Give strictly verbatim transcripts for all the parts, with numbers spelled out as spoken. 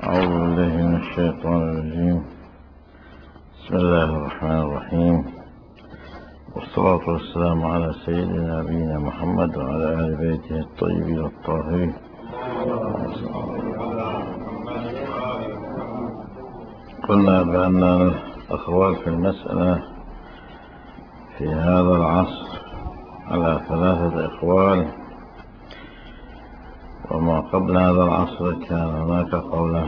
أعوذ بالله من الشيطان الرجيم. بسم الله الرحمن الرحيم، والصلاة والسلام على سيدنا نبينا محمد وعلى آل بيته الطيبين الطاهرين. قلنا بأن الأقوال في المسألة في هذا العصر على ثلاثة أقوال، وما قبل هذا العصر كان هناك قولان.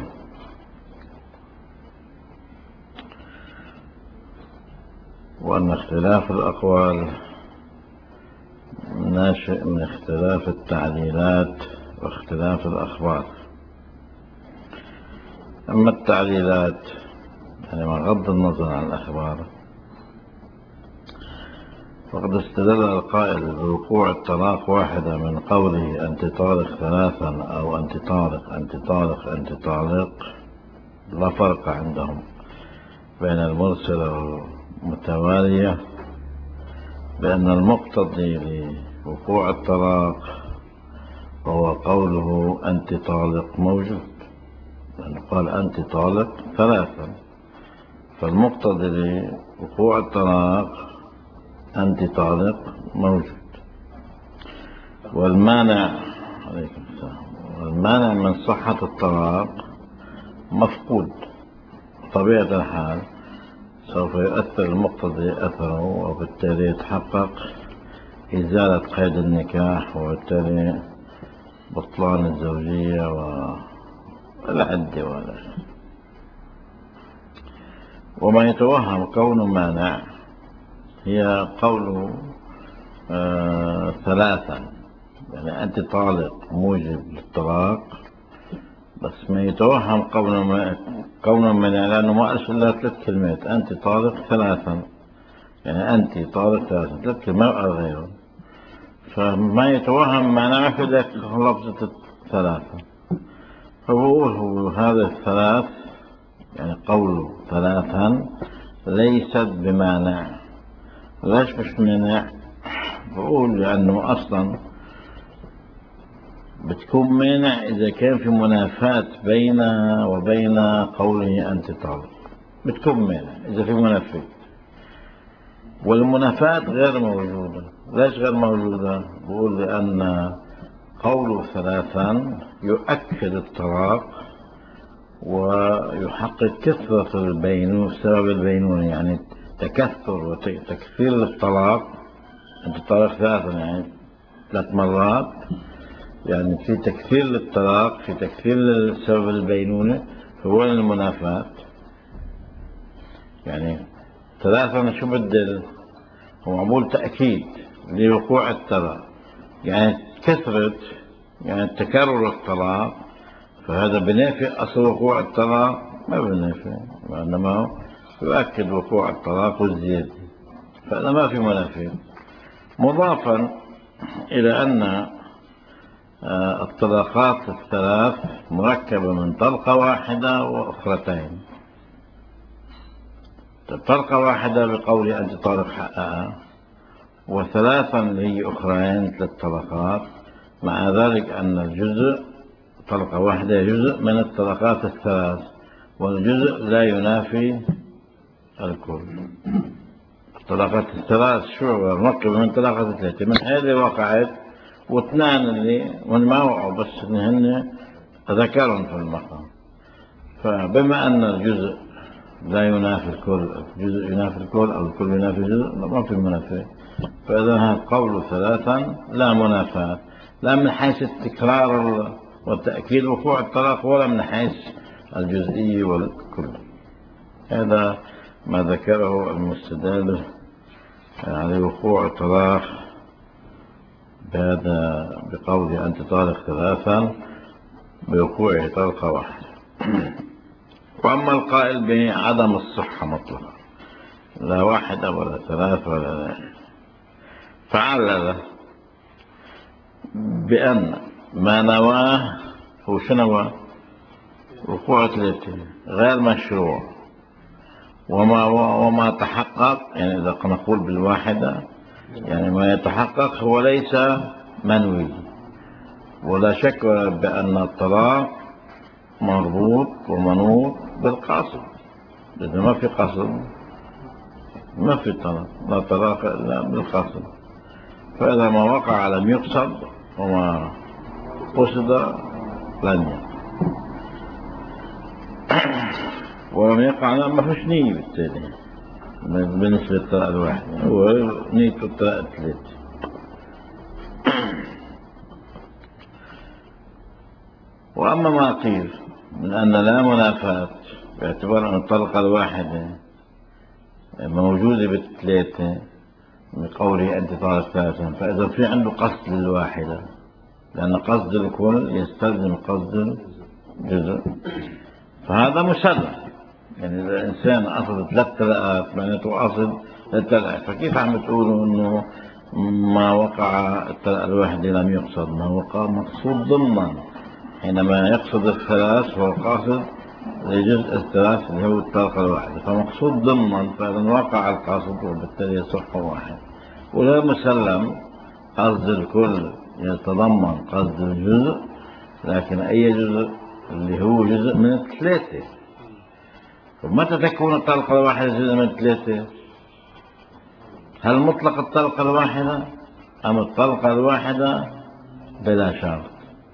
وأن اختلاف الأقوال ناشئ من اختلاف التعليلات واختلاف الأخبار. أما التعليلات يعني بغض النظر عن الأخبار، فقد استدل القائل بوقوع الطلاق واحدة من قوله أنت طالق ثلاثا أو أنت طالق أنت طالق أنت طالق، لا فرق عندهم بين المرسلة والمتوالية، بأن المقتضي لوقوع الطلاق وهو قوله أنت طالق موجود، لأنه قال أنت طالق ثلاثا، فالمقتضي لوقوع الطلاق أنت طالق موجود. والمانع عليكم السلام والمانع من صحة الطلاق مفقود. طبيعة الحال سوف يؤثر المقتضي أثره، وبالتالي يتحقق إزالة قيد النكاح، وبالتالي بطلان الزوجية والعدة والعدة. وما يتوهم كونه مانع هي قوله آه ثلاثا، يعني أنت طالق موجب للطلاق، بس ما يتوهم كونه كونه مانع، لأنه ما قالش إلا ثلاث كلمات أنت طالق ثلاثا، يعني أنت طالق ثلاثا، ثلاث كلمات ما غيره، فما يتوهم معناه في ذلك لفظة ثلاثا. فبقول هو هذا الثلاث يعني قوله ثلاثا ليست بمانع. ليش مش مانع؟ بقول لأنه أصلا بتكون مانع إذا كان في منافاة بينها وبين قوله أنت طالق، بتكون مانع إذا في منافاة، والمنافاة غير موجودة. ليش غير موجودة؟ بقول لأن قوله ثلاثا يؤكد الطلاق ويحقق كثرة البينونة، سبب البينونة يعني تكثر وتكثير للطلاق. أنت طالق ثلاثا يعني ثلاث مرات، يعني في تكثير للطلاق، في تكثير لسبب البينونة، هو المنافاة. يعني ثلاثا شو بدل؟ هو معمول تأكيد لوقوع الطلاق، يعني كثرة يعني تكرر الطلاق، فهذا بنافي أصل وقوع الطلاق؟ ما بنافي، وإنما يؤكد وقوع الطلاق والزيادة، فهذا ما في منافي. مضافا إلى أن الطلاقات الثلاث مركبة من طلقة واحدة وأخرتين. طلقة واحدة بقول أنت طالق حقها، وثلاثا اللي هي أخرين ثلاث طلقات، مع ذلك أن الجزء طلقة واحدة جزء من الطلقات الثلاث، والجزء لا ينافي الكل. الطلقات الثلاث شو مركبة من طلقات ثلاثة، من هذه وقعت واثنان اللي من ما وقعوا، بس هن ذكرهم في المقام. فبما أن الجزء لا ينافي الكل، الجزء ينافي الكل أو الكل ينافي الجزء، ما في منافاة. فإذا هذا قول ثلاثا لا منافاة، لا من حيث التكرار والتأكيد وقوع الطلاق، ولا من حيث الجزئية والكل. هذا ما ذكره المستدل على وقوع الطلاق بهذا بقول أنت طالق ثلاثا بوقوع طلقة واحدة. وأما القائل بعدم الصحة مطلقا، لا واحدة ولا ثلاث ولا لا، فعلل بأن ما نواه هو شنو؟ وقوع ثلاثة غير مشروع، وما وما تحقق، يعني إذا نقول بالواحدة يعني ما يتحقق هو ليس منوي. ولا شك بأن الطلاق مربوط ومنوط بالقصد. إذا ما في قصد ما في طلاق، لا طلاق إلا بالقصد. فإذا ما وقع لم يقصد وما قصد لن يقع، ولم يقع ما فيش نية بالتالي بالنسبة للطلاق الواحد، هو نية الطلاق الثلاثة. وأما ما قيل من أن لا منافاة باعتبار أن الطلقة الواحدة موجودة بالثلاثة من قوله أنت طالق ثلاثا، فإذا في عنده قصد للواحدة، لأن قصد الكل يستلزم قصد الجزء، فهذا مسلم. يعني إذا الإنسان قصد ثلاث طلقات معناته قصد الثلاث، فكيف عم تقولوا إنه ما وقع الطلقة الواحدة لم يقصد؟ ما وقع مقصود ضمنا، حينما يقصد الثلاث هو قاصد لجزء الثلاث اللي هو الطلقة الواحدة، فمقصود ضمنا، فإذا وقع القاصد وبالتالي يصح واحد. ولا مسلم قصد الكل يتضمن قصد الجزء، لكن أي جزء اللي هو جزء من الثلاثة. ومتى تكون الطلقة الواحدة جزء من الثلاثة؟ هل مطلق الطلقة الواحدة أم الطلقة الواحدة بلا شرط؟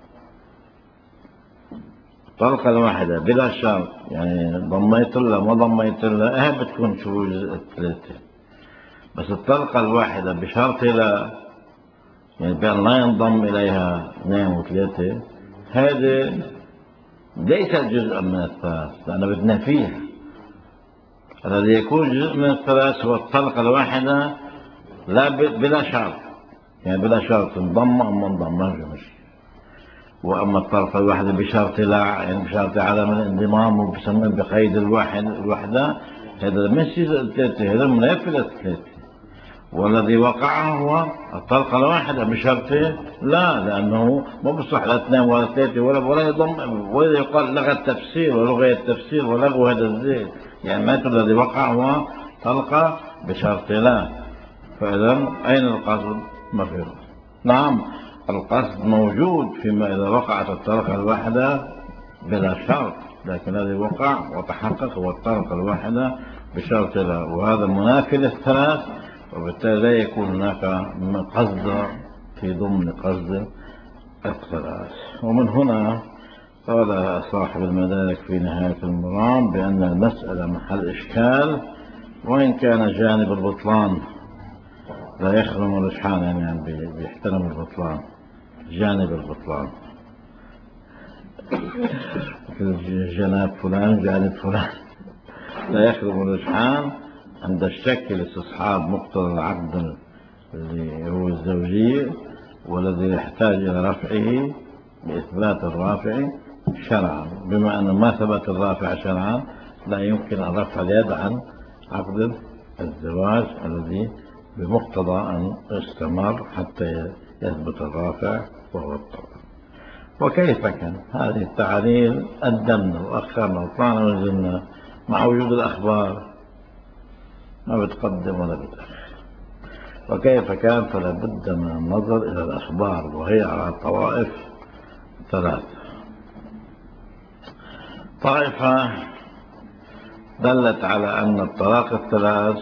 الطلقة الواحدة بلا شرط يعني ضميت لها ما ضميت لها ايه بتكون شو جزء الثلاثة. بس الطلقة الواحدة بشرط لا، يعني بأن لا ينضم إليها اثنين وثلاثة، هذه ليست جزءا من الثلاث لأنه بدنا فيها. الذي يكون جزء من الثلاث هو الطلقة الواحدة لا بلا شرط، يعني بلا شرط انضم أو ما انضم ما في مشكلة. وأما الطلقة الواحدة بشرط لا، يعني بشرط عدم الانضمام وبسمى بقيد الواحد الوحدة، هذا مش جزء الثلاثة، هذا منافي للثلاثة. والذي وقع هو الطلقة الواحدة بشرط لا، لأنه ما بصح لا اثنين ولا ثلاثة ولا ولا يضم ولا يقال لغة التفسير ولغة التفسير ولغو هذا الزيت، يعني معناته الذي وقع هو طلقة بشرط لا. فإذا أين القصد؟ ما في. نعم القصد موجود فيما إذا وقعت الطلقة الواحدة بلا شرط، لكن الذي وقع وتحقق هو الطلقة الواحدة بشرط لا، وهذا منافي للثلاث، وبالتالي لا يكون هناك قصد في ضمن قصد الثلاث. ومن هنا قال صاحب المدارك في نهاية المرام بأن المسألة محل إشكال، وإن كان جانب البطلان لا يخرم الرجحان، يعني بيحترم البطلان، جانب البطلان جناب فلان جانب فلان لا يخرم الرجحان عند الشك لاستصحاب مقتضى العقد اللي هو الزوجية، والذي يحتاج إلى رفعه بإثبات الرافع شرعا، بما أنه ما ثبت الرافع شرعا لا يمكن أن رفع اليد عن عقد الزواج الذي بمقتضى أن يستمر حتى يثبت الرافع وهو الطلاق. وكيف كان هذه التعاليل قدمنا وأخرنا وطلعنا ونزلنا مع وجود الأخبار ما بتقدم ولا بتأخر. وكيف كان فلا بد من النظر إلى الأخبار، وهي على طوائف ثلاثة. طائفة دلت على أن الطلاق الثلاث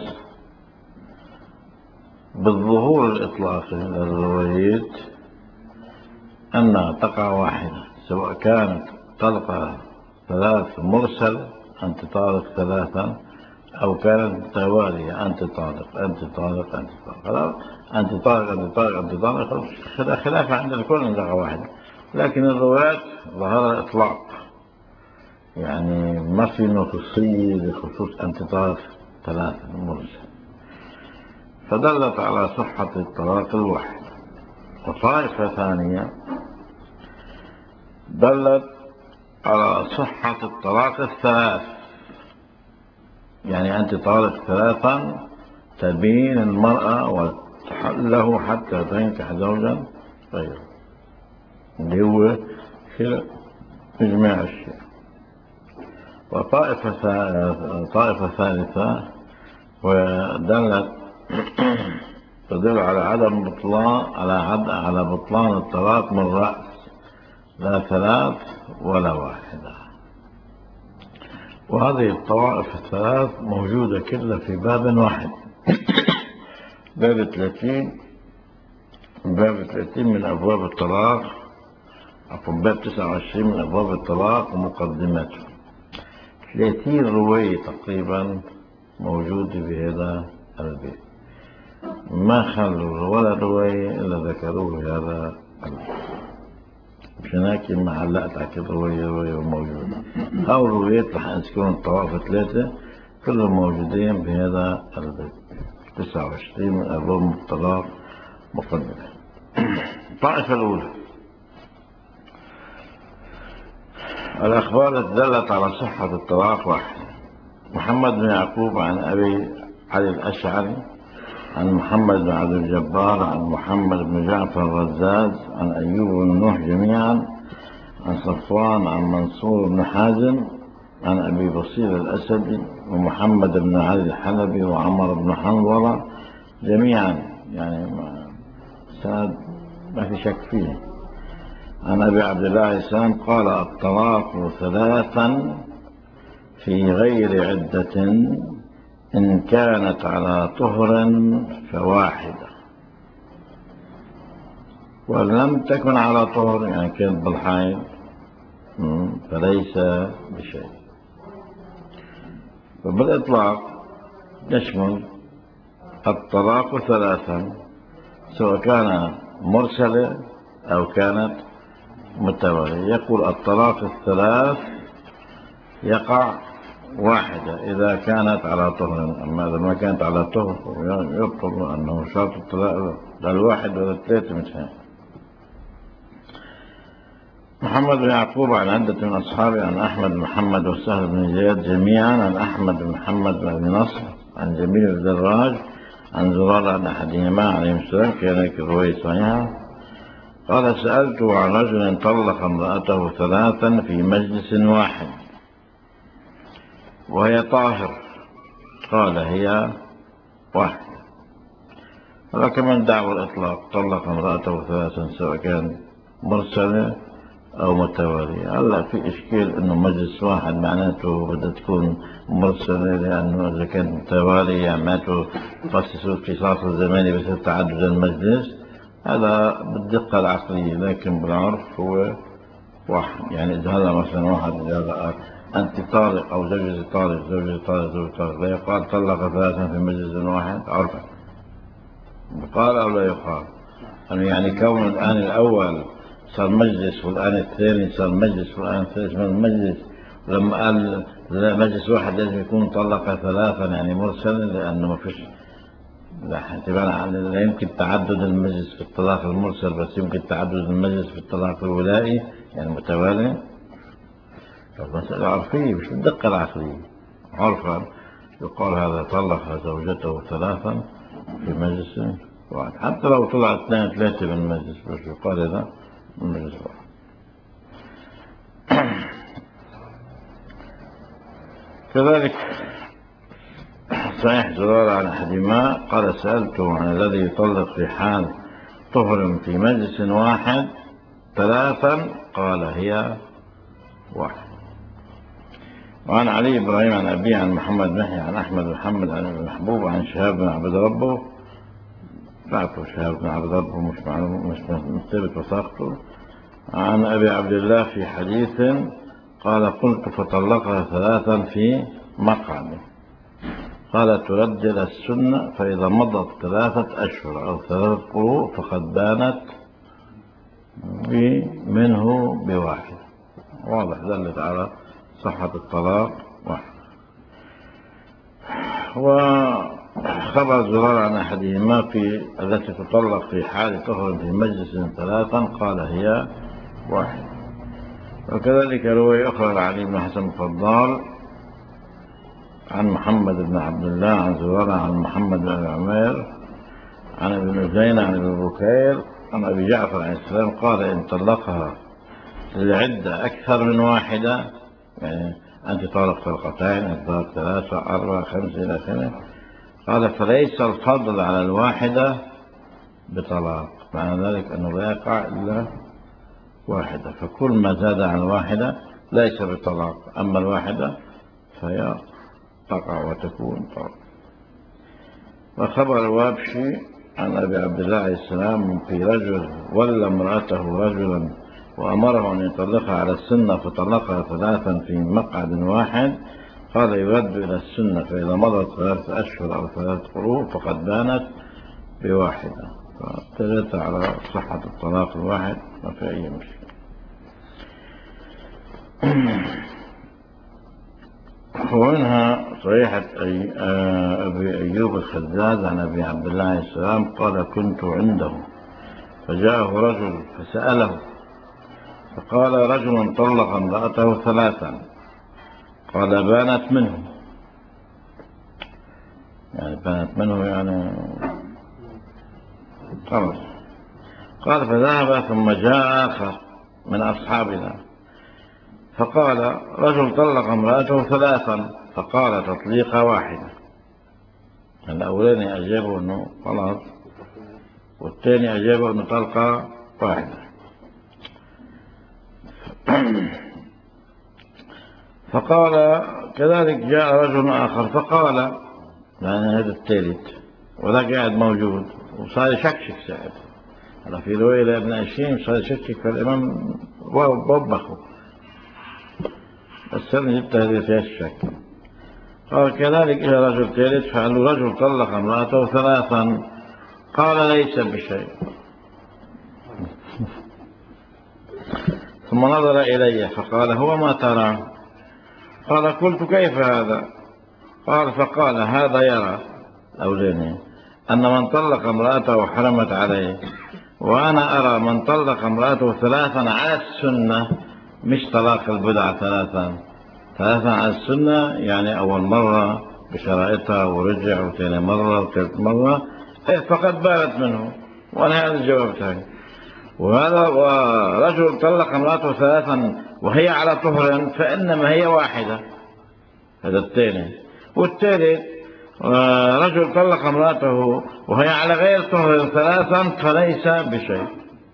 بالظهور الإطلاقي للروايات أنها تقع واحدة، سواء كانت طلقة ثلاث مرسل أنت طالق ثلاثا، أو كانت توالية أنت طالق أنت طالق أنت طالق خلاص أنت طالق أنت طالق أنت طالق، خلاف عند الكل أنها واحدة. لكن الروايات ظهر الإطلاق، يعني ما في نصوصية بخصوص أنت طالق ثلاثا مرسل، فدلت على صحة الطلاق الواحد. وطائفة ثانية دلت على صحة الطلاق الثلاث، يعني أنت طالق ثلاثا تبين المرأة وتحله حتى تنكح زوجا غيره، اللي هو إجماع الشيء. وطائفة طائفة ثالثة ودلت تدل على عدم بطلان على عد على بطلان الطلاق من رأس، لا ثلاث ولا واحدة. وهذه الطوائف الثلاث موجودة كلها في باب واحد. باب ثلاثين باب ثلاثين من أبواب الطلاق، عفوا باب تسعة وعشرين من أبواب الطلاق ومقدماته. ثلاثين رواية تقريبا موجودة بهذا البيت، ما خلوا ولا رواية إلا ذكروه بهذا البيت. مشان هيك ما علقت على كل رواية رواية موجودة. هاو الروايات رح نذكرهم الطوائف ثلاثة كلهم موجودين بهذا البيت. تسعة وعشرين من أبواب الطلاق مقدمة. الطائفة الأولى الأخبار التي دلت على صحة الطلاق واحد. محمد بن يعقوب عن أبي علي الأشعري عن محمد بن عبد الجبار عن محمد بن جعفر الرزاز عن أيوب بن نوح جميعا عن صفوان عن منصور بن حازم عن أبي بصير الأسدي ومحمد بن علي الحلبي وعمر بن حنظلة جميعا، يعني سند ما في شك فيه. عن أبي عبد الله عيسان قال الطلاق ثلاثا في غير عدة إن كانت على طهر فواحدة، وإن لم تكن على طهر يعني كانت بالحيض فليس بشيء. وبالإطلاق يشمل الطلاق ثلاثا سواء كان مرسلة أو كانت متوالية. يقول الطلاق الثلاث يقع واحدة إذا كانت على طهر، أما إذا ما كانت على طهر يبطل أنه شرط الطلاق للواحد ولا الثلاثة مش هيك. محمد بن يعقوب عن عدة من أصحابه عن أحمد بن محمد وسهل بن زياد جميعا عن أحمد بن محمد بن أبي نصر عن جميل الدراج عن زرار عن أحدهما عليه السلام كذلك الرواية صحيحة. قال سألت عن رجل طلق امرأته ثلاثا في مجلس واحد وهي طاهر، قال هي واحدة. ولكن من دعوى الإطلاق طلق امرأته ثلاثا سواء كان مرسلة أو متوالية. هلا في إشكال إنه مجلس واحد معناته بدها تكون مرسلة، لأنه إذا كانت متوالية معناته خصصوا القصاص الزماني بس تعدد المجلس، هذا بالدقة العقلية. لكن بالعرف هو واحد. يعني إذا هلا مثلا واحد إذا أنت طالق أو زوجتي طالق زوجتي طالق زوجتي طالق لا يقال طلق ثلاثا في مجلس واحد عرفا، يقال أو لا يقال؟ يعني كون الآن الأول صار مجلس والآن الثاني صار مجلس والآن الثالث صار مجلس، لما قال مجلس واحد لازم يكون طلق ثلاثا يعني مرسلا، لأنه ما فيش لا يمكن تعدد المجلس في الطلاق المرسل بس يمكن تعدد المجلس في الطلاق الولائي يعني متوالي. فالمسألة عرفية مش بالدقة العقلية. عرفا يقال هذا طلق زوجته ثلاثا في مجلس واحد، حتى لو طلع اثنين ثلاثة من المجلس بس يقال هذا من مجلس واحد. كذلك صحيح زرار عن أحدهما قال سألته عن الذي يطلق في حال طهر في مجلس واحد ثلاثا قال هي واحد. وعن علي إبراهيم عن أبيه عن محمد محي عن أحمد محمد عن المحبوب عن شهاب بن عبد ربه، بعثوا شهاب بن عبد ربه مش معلوم مش مثبت وثاقته، عن أبي عبد الله في حديث قال قلت فطلقها ثلاثا في مقعده، قال تردد السنة فإذا مضت ثلاثة أشهر أو ثلاثة قروء فقد بانت منه بواحد. واضح دلت على صحة الطلاق واحد. وخبر زرار عن أحدهما في التي تطلق في حال طهر في مجلس ثلاثا قال هي واحد. وكذلك رواية أخرى علي بن حسن الفضال عن محمد بن عبد الله عن زرار عن محمد بن عمير عن ابن زينة عن ابن بكير عن أبي جعفر عليه السلام قال إن طلقها للعدة أكثر من واحدة، يعني أنت طالق طلقتين أنت طالق ثلاثة أربعة خمسة إلى آخره، قال فليس الفضل على الواحدة بطلاق، معنى ذلك أنه لا يقع إلا واحدة، فكل ما زاد عن واحدة ليس بطلاق، أما الواحدة فهي تقع وتكون طلاق. وخبر وابشي عن أبي عبد الله عليه السلام في رجل ولى امرأته رجلا وأمره أن يطلقها على السنة فطلقها ثلاثا في مقعد واحد، قال يرد إلى السنة فإذا مضت ثلاثة أشهر أو ثلاثة قروء فقد بانت بواحدة، فابتدت على صحة الطلاق الواحد ما في أي مشكلة. ومنها صريحة أي أبي أيوب الخزاز عن أبي عبد الله عليه السلام قال كنت عنده فجاءه رجل فسأله فقال رجل طلق امرأته ثلاثا، قال بانت منه، يعني بانت منه يعني خلاص. قال فذهب ثم جاء آخر من أصحابنا فقال رجل طلق امرأته ثلاثا، فقال تطليقة واحدة. الأولاني أجابه أنه خلاص، والثاني أجابه أنه طلقة واحدة. فقال كذلك جاء رجل آخر فقال، يعني هذا الثالث وذاك قاعد موجود وصار يشكشك ساعد. هلا في رواية لابن هشام صار يشكشك فالإمام وبخه، بس أنا جبت هذه فيها الشك. قال كذلك إلى رجل ثالث فقال له رجل طلق امرأته ثلاثا، قال ليس بشيء. ثم نظر إلي فقال هو ما ترى؟ قال قلت كيف هذا؟ قال فقال هذا يرى الأولاني أن من طلق امرأته حرمت عليه، وأنا أرى من طلق امرأته ثلاثا على السنة، مش طلاق البدعة ثلاثا ثلاثا على السنة، يعني أول مرة بشرائطها ورجع وثاني مرة وثالث مرة فقد بانت منه، وأنا هذا جوابتها. وهذا ورجل طلق امرأته ثلاثا وهي على طهر فإنما هي واحدة، هذا الثاني. والثالث رجل طلق امرأته وهي على غير طهر ثلاثا فليس بشيء.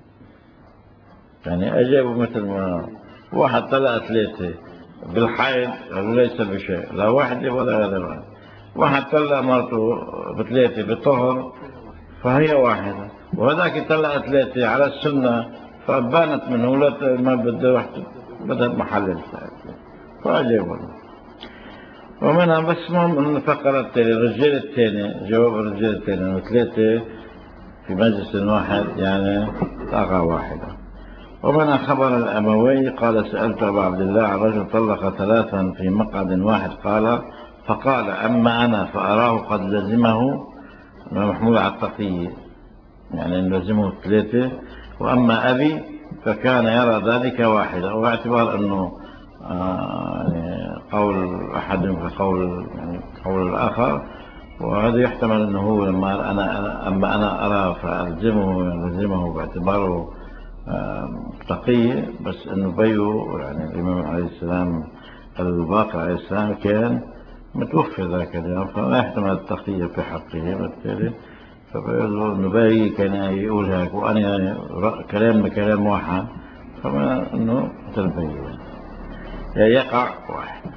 يعني أجابوا مثل ما واحد طلق ثلاثة بالحيض ليس بشيء، لا واحدة ولا غير. واحد طلق مرته بثلاثة بطهر فهي واحدة، وهذاك طلق ثلاثة على السنة فبانت منه ما بده واحدة بدها محلل فأجابوا. ومنها بس مهم الفقرة التالية الرجال الثاني، جواب الرجال الثاني ثلاثة في مجلس واحد يعني طاقة واحدة. ومنها خبر الأموي قال سألت أبا عبد الله عن رجل طلق ثلاثا في مقعد واحد، قال فقال أما أنا فأراه قد لزمه، محمول على التقية يعني أن لزمه ثلاثة، وأما أبي فكان يرى ذلك واحدة، واعتبار أنه آه يعني قول أحدهم كقول يعني قول الآخر، وهذا يحتمل أنه هو لما أنا أما أنا أرى فألزمه يلزمه باعتباره آه تقي، بس أنه بيو يعني الإمام عليه السلام الباقر عليه السلام كان متوفي ذاك اليوم فلا يحتمل التقية في حقه، بالتالي فبيقول له أنه باقي كان يقول هيك وأنا كلام بكلام واحد، فما أنه تلبيه يقع واحد.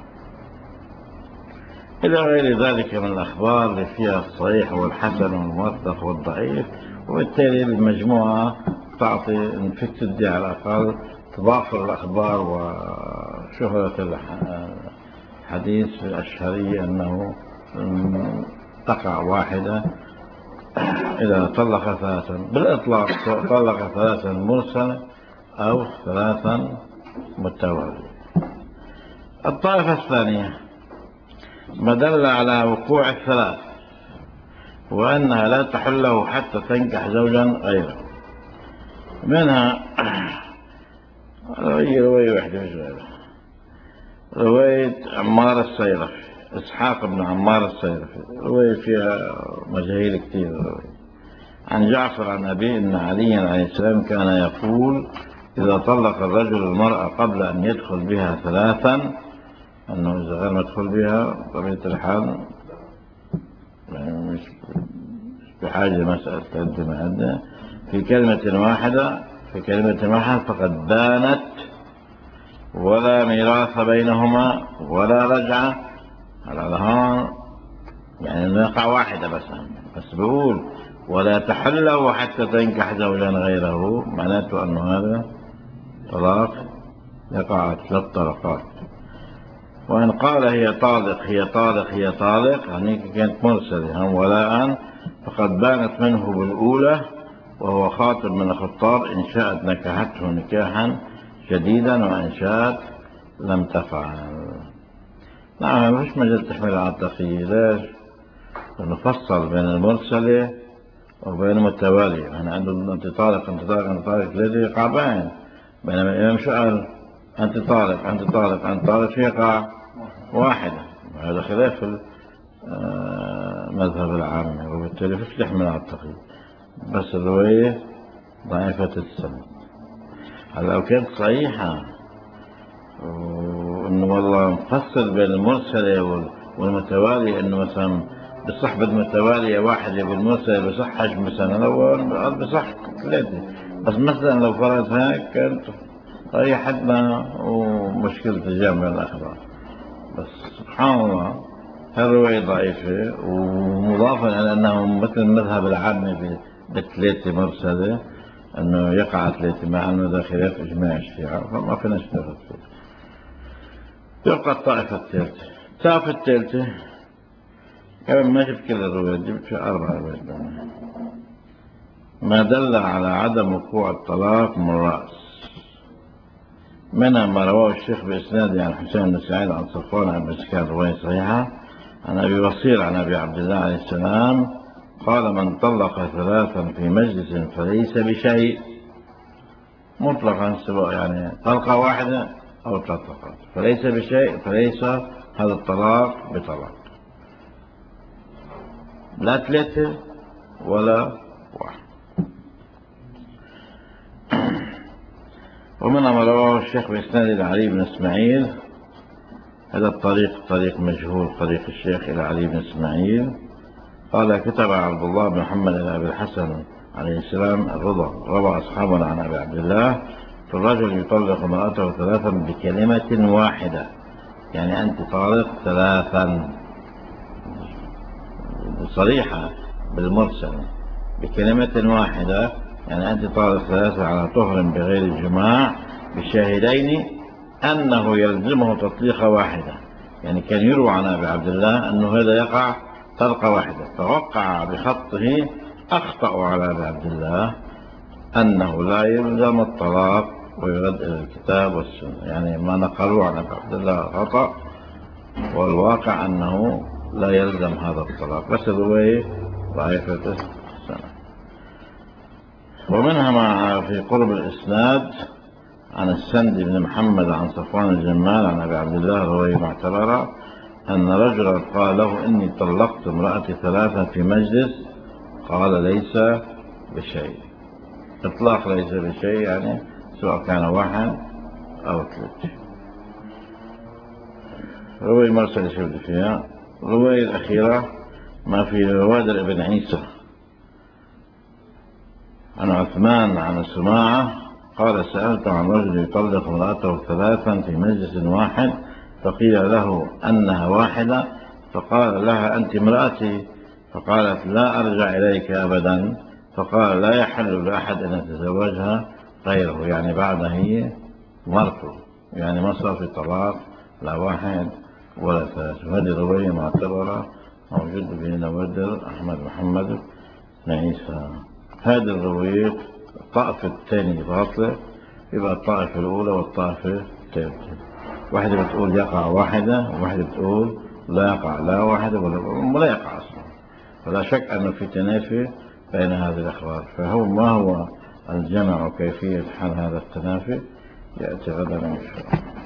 إلى غير ذلك من الأخبار اللي فيها الصحيح والحسن والموثق والضعيف، وبالتالي المجموعة تعطي نفك تدي على الأقل تضافر الأخبار وشهرة الحديث في الأشهرية أنه تقع واحدة إذا طلق ثلاثا بالإطلاق، طلق ثلاثا مرسلا أو ثلاثا متواليا. الطائفة الثانية ما دل على وقوع الثلاث وأنها لا تحل له حتى تنكح زوجا غيره. منها رواية رواية واحدة مش غيرها، رواية عمار السيرفي إسحاق بن عمار السيرفي، رواية فيها مجاهيل كثير. عن جعفر عن أبي أن عليا عليه السلام كان يقول إذا طلق الرجل المرأة قبل أن يدخل بها ثلاثا، أنه إذا غير مدخل بها طبيعة الحال يعني مش بحاجة مسألة تقدم عندنا في كلمة واحدة في كلمة واحدة فقد بانت، ولا ميراث بينهما ولا رجعة على هون يعني إنه يقع واحدة بس بس بقول ولا تحل له حتى تنكح زوجا غيره، معناته أنه هذا طلاق يقع ثلاث طلقات. وإن قال هي طالق هي طالق هي طالق يعني كانت مرسلة هم ولاء، فقد بانت منه بالأولى وهو خاطب من الخطاب، إن شاءت نكحته نكاحا جديدا وإن شاءت لم تفعل. نعم مش مجال تحمل على التقييد. ليش؟ نفصل بين المرسلة وبين المتوالية. يعني عنده أنت طالق أنت طالق أنت طالق ثلاثة يقع باين، بينما الإمام شو قال؟ أنت طالق أنت طالق أنت طالق يقع واحدة. هذا خلاف المذهب العام، وبالتالي فيش تحمل على التقييد. بس الرواية ضعيفة السند. هلا لو كانت صحيحة وإنه والله مفصل بين المرسلة والمتوالية، إنه مثلا بصح بالمتوالية واحدة بالمرسلة بصحش مثلا لو بصح ثلاثة، بس مثلا لو فرض هيك كانت ريحتنا ومشكلة تجمع الأخبار. بس سبحان الله هالرواية ضعيفة، ومضافا إلى أنه مثل المذهب العامة بالثلاثة مرسلة أنه يقع ثلاثة، مع أنه ذا خلاف إجماع الشيعة فما فينا نشتغل فيه. يبقى الطائفة الثالثة. الطائفة الثالثة كمان ما جبت كل الروايات، جبت في أربع روايات. ما دل على عدم وقوع الطلاق من رأس، منها ما رواه الشيخ بإسناد عن حسين بن سعيد عن صفوان عن مسكين رواية صحيحة عن أبي بصير عن أبي عبد الله عليه السلام قال: من طلق ثلاثا في مجلس فليس بشيء، مطلقا سواء يعني طلقة واحدة أو ثلاث طلقات، فليس بشيء، فليس هذا الطلاق بطلاق، لا ثلاثة ولا واحد. ومنها ما رواه الشيخ بإسناد علي بن إسماعيل، هذا الطريق طريق مجهول، طريق الشيخ إلى علي بن إسماعيل قال: كتب عبد الله بن محمد إلى أبي الحسن عليه السلام الرضا، روى أصحابنا عن أبي عبد الله: فالرجل يطلق امرأته ثلاثا بكلمة واحدة، يعني أنت طالق ثلاثا، صريحة بالمرسل بكلمة واحدة، يعني أنت طالق ثلاثة على طهر بغير جماع بشاهدين أنه يلزمه تطليقة واحدة. يعني كان يروى عن أبي عبد الله أنه هذا يقع طلقة واحدة، فوقع بخطه أخطأ على أبي عبد الله أنه لا يلزم الطلاق ويرد إلى الكتاب والسنة، يعني ما نقلوا عن أبي عبد الله خطأ، والواقع أنه لا يلزم هذا الطلاق، بس الرواية ضعيفة السنة. ومنها ما في قرب الإسناد عن السند بن محمد عن صفوان الجمال عن أبي عبد الله رواية معتبرة أن رجلا قال له: إني طلقت امرأتي ثلاثا في مجلس، قال: ليس بشيء. إطلاق ليس بشيء يعني سواء كان واحد أو ثلاثة. رواية مرسلة شبه فيها. الرواية الأخيرة ما في روادر ابن عيسى عن عثمان عن السماعة قال: سألت عن رجل يطلق امرأته ثلاثا في مجلس واحد، فقيل له أنها واحدة، فقال لها: أنت امرأتي، فقالت: لا أرجع إليك أبدا، فقال: لا يحل لأحد أن يتزوجها غيره، يعني بعدها هي مرته، يعني ما صار في طلاق لا واحد ولا ثلاث. وهذه الرواية معتبرة موجودة في نوادر أحمد محمد بن عيسى. هذه الروايات الطائفة الثانية باطلة، يبقى الطائفة الأولى والطائفة الثالثة. واحدة بتقول يقع واحدة، وواحدة بتقول لا يقع لا واحدة ولا يقع أصلا. فلا شك أنه في تنافي بين هذه الأخبار. فهو ما هو الجمع وكيفية حل هذا التنافي يأتي غدا إن شاء الله.